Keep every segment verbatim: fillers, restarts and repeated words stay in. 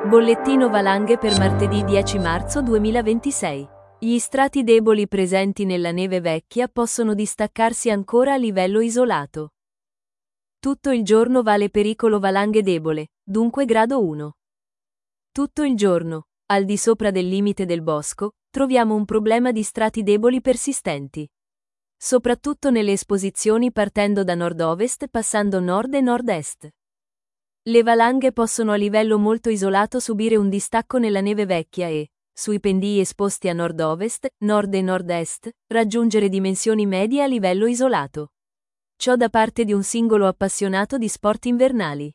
Bollettino valanghe per martedì dieci marzo duemilaventisei. Gli strati deboli presenti nella neve vecchia possono distaccarsi ancora a livello isolato. Tutto il giorno vale pericolo valanghe debole, dunque grado uno. Tutto il giorno, al di sopra del limite del bosco, troviamo un problema di strati deboli persistenti. Soprattutto nelle esposizioni partendo da nord-ovest passando nord e nord-est. Le valanghe possono a livello molto isolato subire un distacco nella neve vecchia e, sui pendii esposti a nord-ovest, nord e nord-est, raggiungere dimensioni medie a livello isolato. Ciò da parte di un singolo appassionato di sport invernali.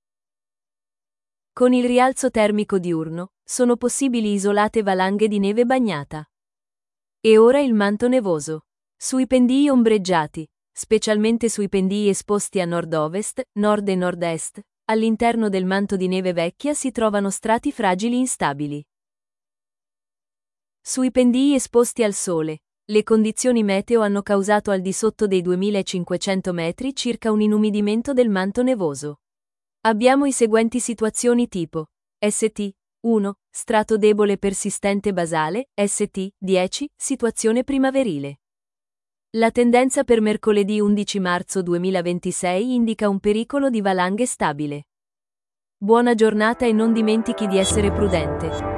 Con il rialzo termico diurno, sono possibili isolate valanghe di neve bagnata. E ora il manto nevoso. Sui pendii ombreggiati, specialmente sui pendii esposti a nord-ovest, nord e nord-est, all'interno del manto di neve vecchia si trovano strati fragili instabili. Sui pendii esposti al sole, le condizioni meteo hanno causato al di sotto dei duemilacinquecento metri circa un inumidimento del manto nevoso. Abbiamo i seguenti situazioni tipo S T uno, strato debole persistente basale, S T dieci, situazione primaverile. La tendenza per mercoledì undici marzo duemilaventisei indica un pericolo di valanghe stabile. Buona giornata e non dimentichi di essere prudente.